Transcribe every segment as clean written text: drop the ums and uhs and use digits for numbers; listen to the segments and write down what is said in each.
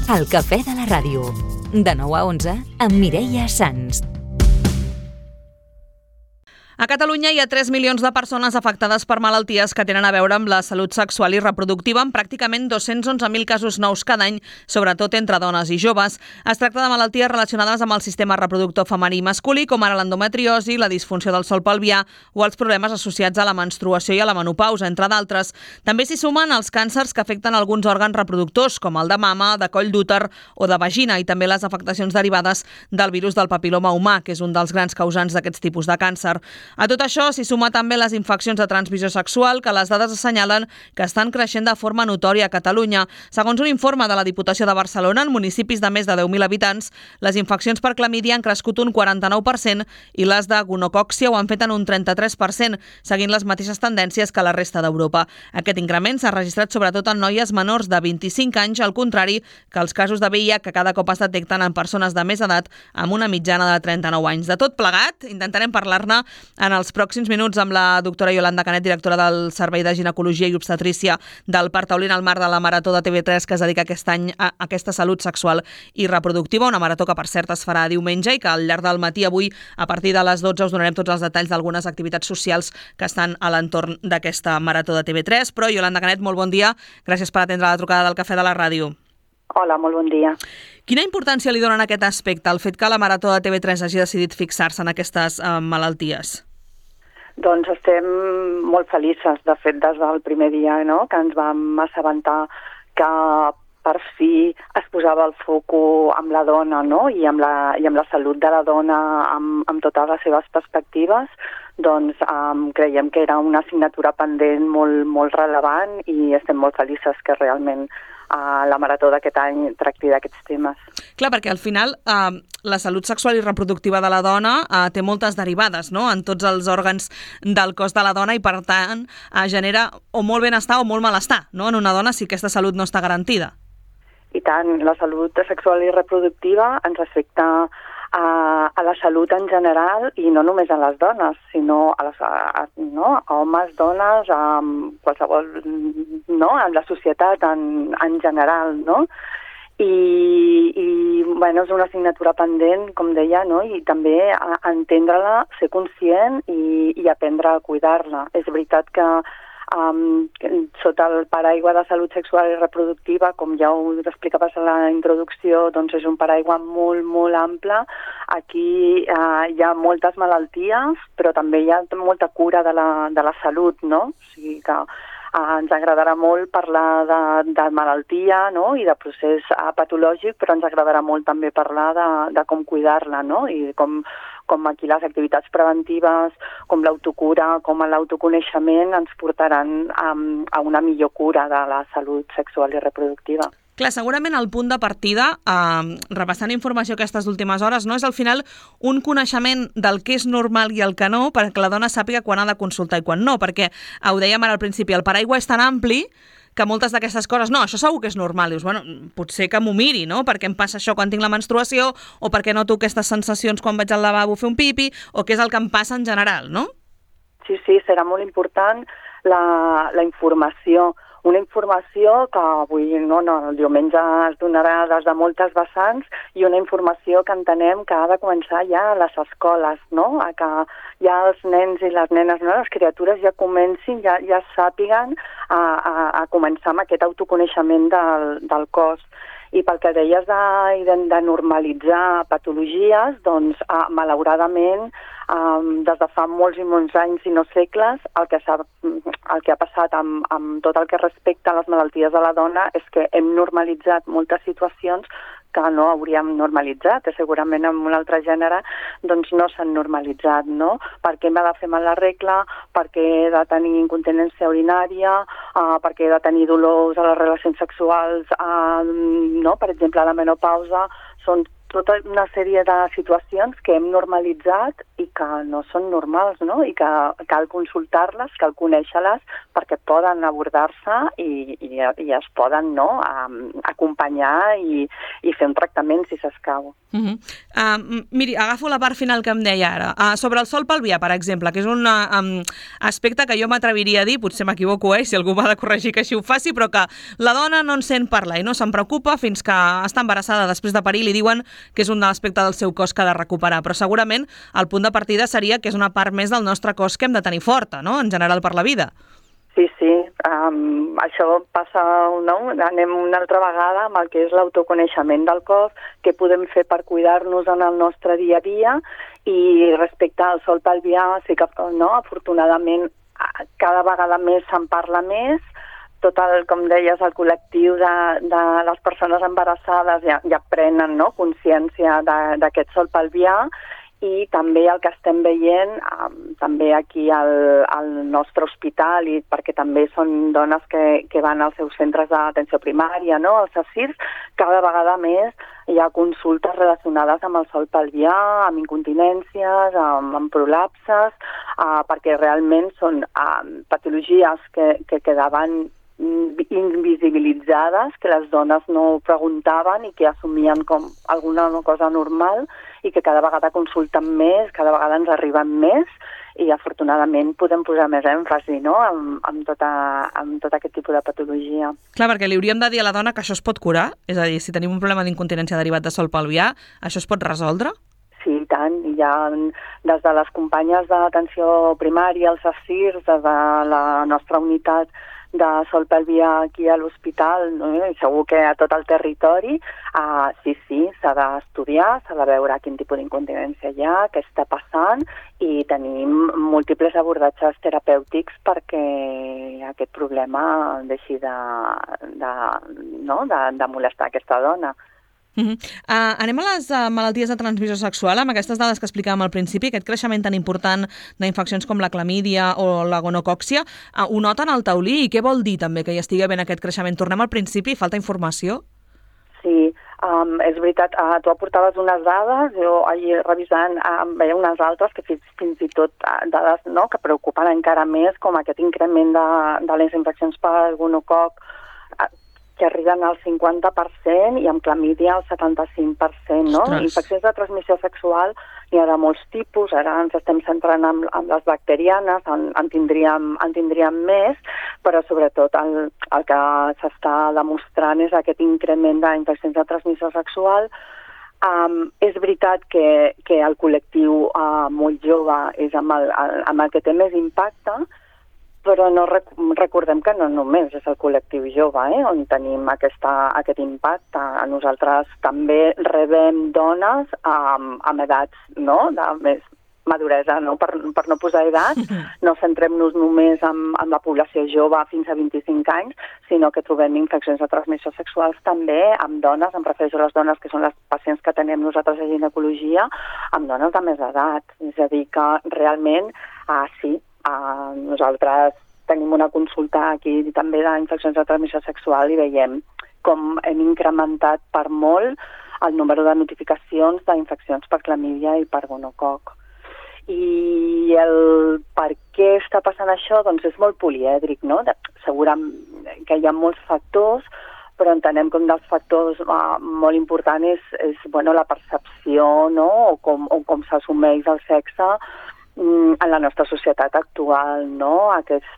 El cafè de la ràdio. De 9 a 11 amb Mireia Sans. A Catalunya hi ha 3 milions de persones afectades per malalties que tenen a veure amb la salut sexual i reproductiva, amb pràcticament 211.000 casos nous cada any, sobretot entre dones i joves. Es tracta de malalties relacionades amb el sistema reproductor femení i masculí, com ara l'endometriosi, la disfunció del sòl pelvià o els problemes associats a la menstruació i a la menopausa, entre d'altres. També s'hi sumen els càncers que afecten alguns òrgans reproductors, com el de mama, de coll d'úter o de vagina, i també les afectacions derivades del virus del papil·loma humà, que és un dels grans causants d'aquests tipus de càncer. A tot això s'hi suma també les infeccions de transmissió sexual, que les dades assenyalen que estan creixent de forma notòria a Catalunya. Segons un informe de la Diputació de Barcelona, en municipis de més de 10.000 habitants, les infeccions per clamídia han crescut un 49% i les de gonocòccia ho han fet en un 33%, seguint les mateixes tendències que la resta d'Europa. Aquest increment s'ha registrat sobretot en noies menors de 25 anys, al contrari que els casos de VIH que cada cop es detecten en persones de més edat, amb una mitjana de 39 anys. De tot plegat, intentarem parlar-ne en els pròxims minuts amb la doctora Yolanda Canet, directora del Servei de Ginecologia i Obstetrícia del Parc Taulí, al marc de la Marató de TV3 que es dedica aquest any a aquesta salut sexual i reproductiva, una marató que per cert es farà diumenge i que al llarg del matí avui, a partir de les 12, us donarem tots els detalls d'algunes activitats socials que estan a l'entorn d'aquesta Marató de TV3. Però Yolanda Canet, molt bon dia, gràcies per atendre la trucada del Cafè de la Ràdio. Hola, molt bon dia. Quina importància li donen a aquest aspecte, el fet que la Marató de TV3 hagi decidit fixar-se en aquestes malalties? Doncs estem molt felices, de fet, des del primer dia, no?, que ens vam assabentar que per fi es posava el foco amb la dona, no?, i amb la salut de la dona amb totes les seves perspectives. Doncs creiem que era una assignatura pendent molt rellevant i estem molt felices que realment la Marató d'aquest any tracti d'aquests temes. Clar, perquè al final la salut sexual i reproductiva de la dona té moltes derivades, no?, en tots els òrgans del cos de la dona i, per tant, genera o molt benestar o molt malestar, no?, en una dona si aquesta salut no està garantida. I tant, la salut sexual i reproductiva ens afecta a la salut en general i no només a les dones, sinó a homes, dones, a qualsevol, no?, en la societat en general, no? I bueno, és una assignatura pendent, com deia, no?, i també entendre-la, ser conscient i aprendre a cuidar-la. És veritat que sota el paraigua de salut sexual i reproductiva, com ja ho explicaves a la introducció, doncs és un paraigua molt ample. Aquí hi ha moltes malalties, però també hi ha molta cura de la salut, no? O sigui que ens agradarà molt parlar de malaltia, no?, i de procés patològic, però ens agradarà molt també parlar de com cuidar-la, no?, i com aquí les activitats preventives, com l'autocura, com l'autoconeixement ens portaran a una millor cura de la salut sexual i reproductiva. Clar, segurament el punt de partida, repassant informació aquestes últimes hores, no, és al final un coneixement del que és normal i el que no, perquè la dona sàpiga quan ha de consultar i quan no, perquè ho dèiem ara al principi, el paraigua és tan ampli que moltes d'aquestes coses, no, això segur que és normal, dius, bueno, potser que m'ho miri, no?, perquè em passa això quan tinc la menstruació, o perquè noto aquestes sensacions quan vaig al lavabo a fer un pipi, o què és el que em passa en general, no? Sí, serà molt important la informació, una informació que avui, el diumenge es donarà des de moltes vessants i una informació que entenem que ha de començar ja a les escoles, no?, a que ja els nens i les nenes, no?, les criatures ja comencin, ja sàpiguen a començar amb aquest autoconeixement del cos. I pel que deies de normalitzar patologies, doncs malauradament des de fa molts i molts anys i no segles el que ha passat amb tot el que respecta a les malalties de la dona és que hem normalitzat moltes situacions que no hauríem normalitzat, que segurament en un altre gènere doncs no s'han normalitzat, no? Per què m'ha de fer mal la regla, per què he de tenir incontinència urinària, per què he de tenir dolors a les relacions sexuals, no? Per exemple, a la menopausa, són tota una sèrie de situacions que hem normalitzat i que no són normals, no? I que cal consultar-les, cal conèixer-les perquè poden abordar-se i es poden, no, acompanyar i fer un tractament si s'escau. Miri, agafo la part final que em deia ara. Sobre el sol pelvià, per exemple, que és un aspecte que jo m'atreviria a dir, potser m'equivoco, si algú m'ha de corregir que així ho faci, però que la dona no en sent parlar i no se'n preocupa fins que està embarassada després de parir, li diuen que és un aspecte del seu cos que ha de recuperar, però segurament el punt de partida seria que és una part més del nostre cos que hem de tenir forta, no?, en general per la vida. Sí, això passa, no? Anem una altra vegada amb el que és l'autoconeixement del cos, què podem fer per cuidar-nos en el nostre dia a dia, i respecte al sol pelvià, sí que, no, afortunadament cada vegada més se'n parla més, tot el, com deies, el col·lectiu de les persones embarassades ja prenen, no, consciència d'aquest sol pelvià, i també el que estem veient també aquí al nostre hospital, i perquè també són dones que van als seus centres d'atenció primària, no, als CSIRs, cada vegada més hi ha consultes relacionades amb el sol pelvià, amb incontinències, amb prolapses, perquè realment són patologies que quedaven invisibilitzades, que les dones no preguntaven i que assumien com alguna cosa normal, i que cada vegada consulten més, cada vegada ens arriben més, i afortunadament podem posar més èmfasi, no?, amb tot aquest tipus de patologia. Clar, perquè li hauríem de dir a la dona que això es pot curar? És a dir, si tenim un problema d'incontinència derivat de sol pelvià, això es pot resoldre? Sí, i tant. Hi ha des de les companyes d'atenció primària, els CSIRs, des de la nostra unitat de sol pelvià aquí a l'hospital, no? I segur que a tot el territori, sí, s'ha d'estudiar, s'ha de veure quin tipus d'incontinència hi ha, què està passant, i tenim múltiples abordatges terapèutics perquè aquest problema deixi de molestar aquesta dona. Anem a les malalties de transmissió sexual, amb aquestes dades que explicàvem al principi, aquest creixement tan important d'infeccions com la clamídia o la gonocòccia. Ho noten al taulí, i què vol dir també que hi estigui havent aquest creixement? Tornem al principi, falta informació? Sí, és veritat, tu aportaves unes dades, jo ahir revisant veia unes altres que fins i tot dades, no, que preocupen encara més, com aquest increment de les infeccions per gonococ, que arriben al 50%, i amb clamídia al 75%, no? Ostres. Infeccions de transmissió sexual n'hi ha de molts tipus, ara ens estem centrant en les bacterianes, en tindríem més, però sobretot el que s'està demostrant és aquest increment d'infeccions de transmissió sexual. És veritat que el col·lectiu molt jove és amb el que té més impacte, però no recordem que no només és el col·lectiu jove on tenim aquest impacte. Nosaltres també rebem dones amb edats, no?, de més maduresa, no? Per no posar edat, no centrem-nos només en la població jove fins a 25 anys, sinó que trobem infeccions de transmissió sexuals també amb dones, em refereixo a les dones que són les pacients que tenim nosaltres a ginecologia, amb dones de més edat. És a dir, que realment, sí, nosaltres tenim una consulta aquí també d'infeccions de transmissió sexual i veiem com hem incrementat per molt el número de notificacions d'infeccions per clamídia i per gonococ. I el per què està passant això, doncs és molt polièdric, no? Segurament que hi ha molts factors, però entenem que un dels factors molt important és la percepció, no?, o com s'assumeix el sexe en la nostra societat actual, no?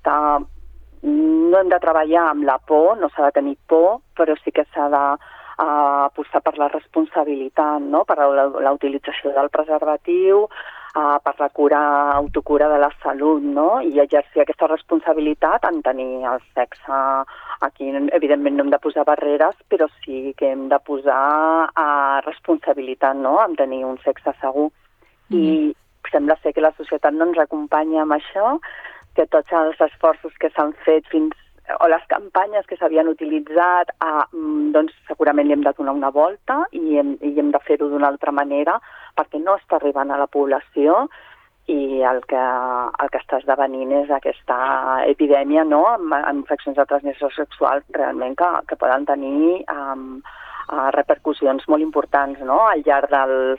No hem de treballar amb la por, no s'ha de tenir por, però sí que s'ha d'apostar per la responsabilitat, no?, per la utilització del preservatiu, per la autocura de la salut, no?, i exercir aquesta responsabilitat en tenir el sexe. Aquí, evidentment, no hem de posar barreres, però sí que hem de posar responsabilitat, no?, en tenir un sexe segur. I sembla ser que la societat no ens acompanya amb això, que tots els esforços que s'han fet o les campanyes que s'havien utilitzat, doncs segurament li hem de donar una volta i hem de fer-ho d'una altra manera, perquè no està arribant a la població, i el que està esdevenint és aquesta epidèmia, no?, amb infeccions de transmissió sexual realment que poden tenir repercussions molt importants, no?, al llarg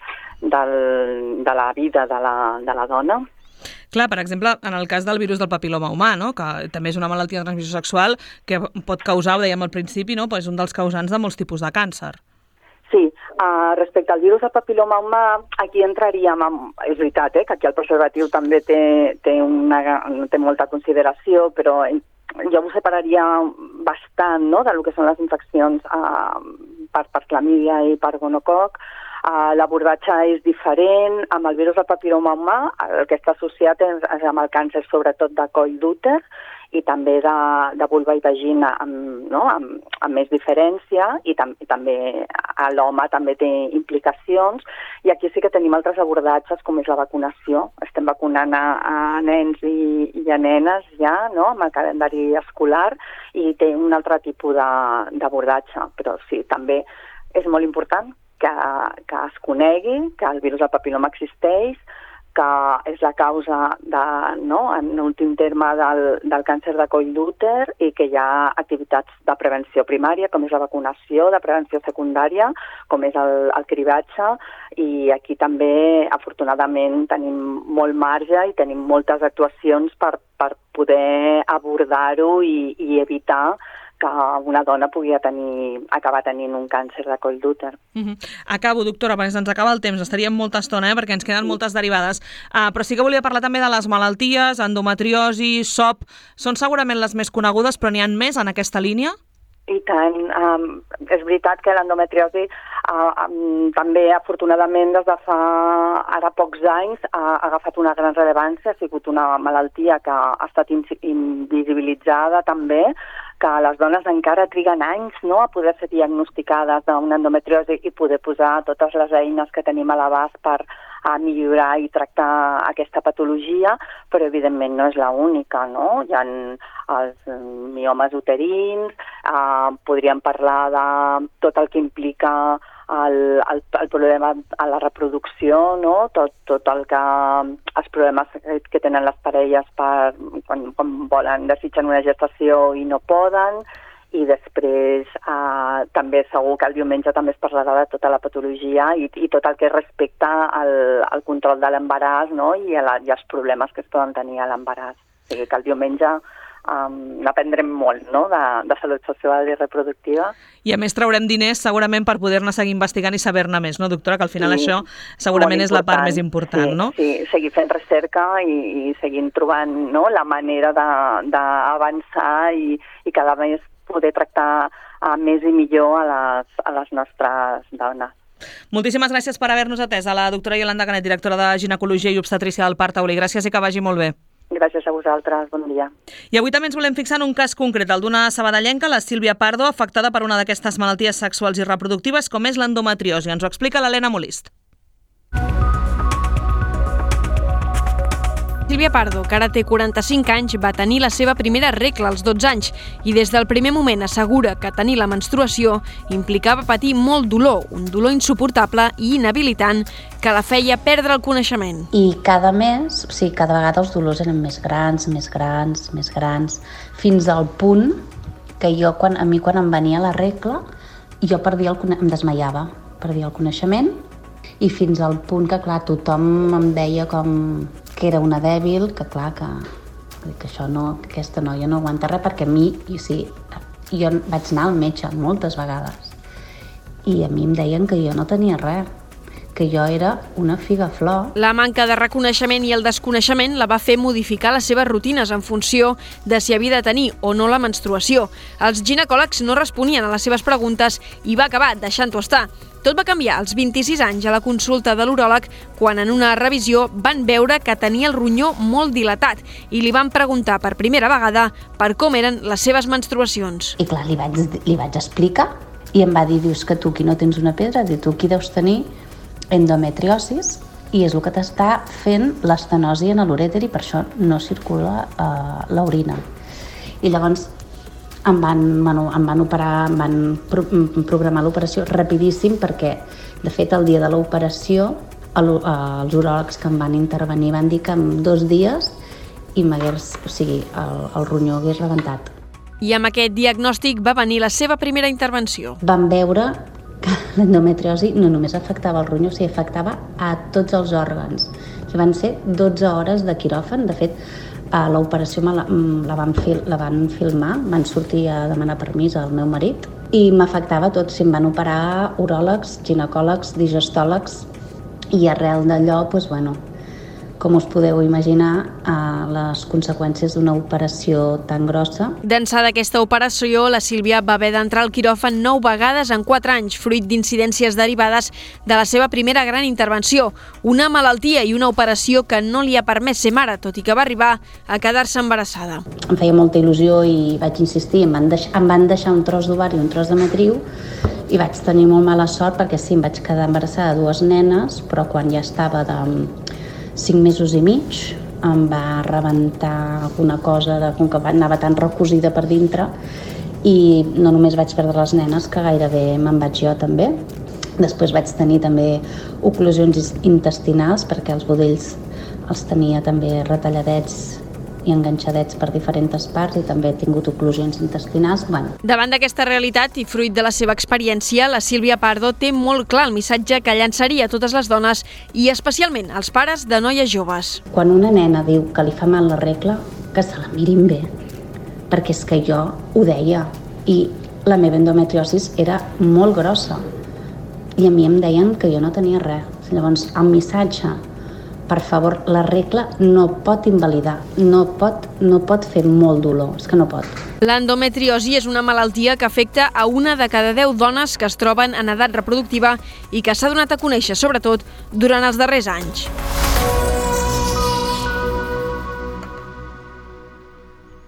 de la vida de la dona. Clar, per exemple, en el cas del virus del papil·loma humà, no?, que també és una malaltia de transmissió sexual que pot causar, ho dèiem al principi, no?, és un dels causants de molts tipus de càncer. Sí, respecte al virus del papil·loma humà, aquí entraríem, és veritat, que aquí el preservatiu també té molta consideració, però jo ho separaria bastant, no?, del que són les infeccions per clamídia i per gonococ. L'abordatge és diferent. Amb el virus del papil·loma humà el que està associat és amb el càncer sobretot de coll d'úter i també de vulva i vagina amb més diferència, i també l'home també té implicacions, i aquí sí que tenim altres abordatges com és la vacunació. Estem vacunant a nens i a nenes ja, no?, amb el calendari escolar, i té un altre tipus d'abordatge, però sí, també és molt important que es conegui que el virus del papil·loma existeix, que és la causa, en últim terme, del càncer de coll d'úter, i que hi ha activitats de prevenció primària, com és la vacunació, de prevenció secundària, com és el cribatge, i aquí també, afortunadament, tenim molt marge i tenim moltes actuacions per poder abordar-ho i evitar que una dona pugui acabar tenint un càncer de coll d'úter. Acabo, doctora, perquè se'ns acaba el temps. Estaríem molta estona, perquè ens queden moltes derivades. Però sí que volia parlar també de les malalties, endometriosi, SOP. Són segurament les més conegudes, però n'hi ha més en aquesta línia? I tant. És veritat que l'endometriosi també, afortunadament, des de fa ara pocs anys, ha agafat una gran rellevància. Ha sigut una malaltia que ha estat invisibilitzada també, que les dones encara triguen anys, no?, a poder ser diagnosticades d'una endometriosi i poder posar totes les eines que tenim a l'abast per millorar i tractar aquesta patologia, però evidentment no és l'única, no? Hi ha els miomes uterins, podríem parlar de tot el que implica el problema a la reproducció, no?, tot el que els problemes que tenen les parelles quan volen, desitgen una gestació i no poden, i després també segur que el diumenge també es parlarà de tota la patologia i tot el que respecta al control de l'embaràs, no?, i els problemes que es poden tenir a l'embaràs. O sigui que el diumenge n'aprendrem molt, no?, de salut sexual i reproductiva. I a més traurem diners segurament per poder-ne seguir investigant i saber-ne més, no, doctora? Que al final això segurament és la part més important, no? Sí, seguir fent recerca i seguint trobant, no?, la manera d'avançar i cada mes poder tractar més i millor a les nostres dones. Moltíssimes gràcies per haver-nos atès a la doctora Iolanda Canet, directora de Ginecologia i Obstetrícia del Parc Taulí. Gràcies i que vagi molt bé. Gràcies a vosaltres, bon dia. I avui també ens volem fixar en un cas concret, el d'una sabadellenca, la Sílvia Pardo, afectada per una d'aquestes malalties sexuals i reproductives com és l'endometriosi. Ens ho explica l'Helena Molist. Sílvia Pardo, que ara té 45 anys, va tenir la seva primera regla als 12 anys i des del primer moment assegura que tenir la menstruació implicava patir molt dolor, un dolor insuportable i inhabilitant que la feia perdre el coneixement. I cada mes, cada vegada els dolors eren més grans, fins al punt que a mi quan em venia la regla, jo em desmaiava, perdia el coneixement, i fins al punt que, clar, tothom em deia com que era una dèbil, que clar, que aquesta noia no aguanta res, perquè a mi, jo vaig anar al metge moltes vegades i a mi em deien que jo no tenia res, que jo era una figaflor. La manca de reconeixement i el desconeixement la va fer modificar les seves rutines en funció de si havia de tenir o no la menstruació. Els ginecòlegs no responien a les seves preguntes i va acabar deixant-ho estar. Tot va canviar als 26 anys a la consulta de l'uròleg quan en una revisió van veure que tenia el ronyó molt dilatat i li van preguntar per primera vegada per com eren les seves menstruacions. I clar, li vaig explicar i em va dir, dius que tu aquí no tens una pedra, tu aquí deus tenir endometriosis i és el que t'està fent l'estenosi en l'urèter i per això no circula l'orina. I llavors em van operar, em van programar l'operació rapidíssim perquè, de fet, el dia de l'operació els uròlegs que em van intervenir van dir que en 2 dies el ronyó hagués rebentat. I amb aquest diagnòstic va venir la seva primera intervenció. Vam veure que l'endometriosi no només afectava el ronyó, sinó afectava a tots els òrgans. Van ser 12 hores de quiròfan. De fet, l'operació la van filmar, van sortir a demanar permís al meu marit i m'afectava tot. Si em van operar uròlegs, ginecòlegs, digestòlegs, i arrel d'allò, com us podeu imaginar, les conseqüències d'una operació tan grossa. D'ençà d'aquesta operació, la Sílvia va haver d'entrar al quiròfan 9 vegades en 4 anys, fruit d'incidències derivades de la seva primera gran intervenció, una malaltia i una operació que no li ha permès ser mare, tot i que va arribar a quedar-se embarassada. Em feia molta il·lusió i vaig insistir, em van deixar un tros d'ovari i un tros de matriu, i vaig tenir molt mala sort perquè sí, em vaig quedar embarassada de 2 nenes, però quan ja estava de 5 mesos i mig em va rebentar alguna cosa, com que anava tan recosida per dintre, i no només vaig perdre les nenes, que gairebé me'n vaig jo també. Després vaig tenir també oclusions intestinals, perquè els budells els tenia també retalladets i enganxadets per diferents parts, i també he tingut oclusions intestinals. Davant d'aquesta realitat i fruit de la seva experiència, la Sílvia Pardo té molt clar el missatge que llançaria a totes les dones i especialment als pares de noies joves. Quan una nena diu que li fa mal la regla, que se la mirin bé, perquè és que jo ho deia i la meva endometriosis era molt grossa i a mi em deien que jo no tenia res. Llavors, el missatge: per favor, la regla no pot invalidar, no pot fer molt dolor, és que no pot. L'endometriosi és una malaltia que afecta a 1 de cada 10 dones que es troben en edat reproductiva i que s'ha donat a conèixer, sobretot, durant els darrers anys.